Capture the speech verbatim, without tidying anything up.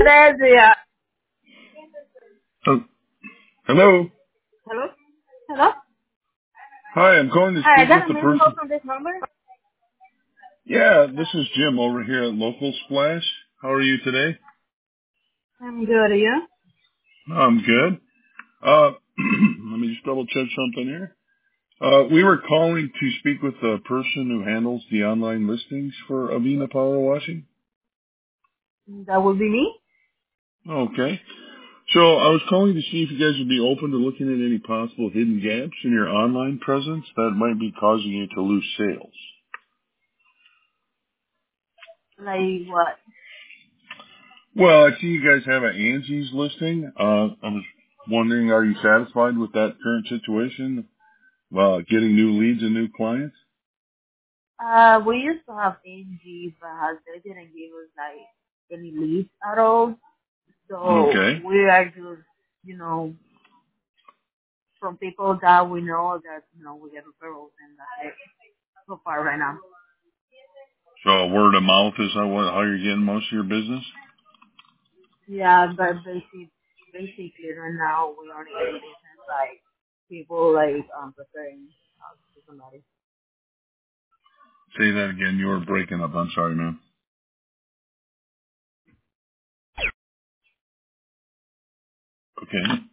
There's the, uh, Oh, hello. hello? Hello? Hi, I'm calling to Hi, I speak with got a the missing call person. from this number. Yeah, this is Jim over here at Local Splash. How are you today? I'm good, are you? I'm good. Uh, let me just double check something here. Uh, we were calling to speak with the person who handles the online listings for Avena Power Washing. That will be me. Okay. So I was calling to see if you guys would be open to looking at any possible hidden gaps in your online presence that might be causing you to lose sales. Like what? Well, I see you guys have an Angie's listing. Uh, I was wondering, are you satisfied with that current situation? Well, getting new leads and new clients? Uh, we used to have A N G, but they didn't give us like any leads at all. So Okay. we are just, you know, from people that we know that, you know, we get referrals and that's it so far right now. So word of mouth is how, what- how you're getting most of your business? Yeah, but basically, basically right now we only get business like people like um preferring uh, to somebody. Say that again. You were breaking up. I'm sorry, man. Okay.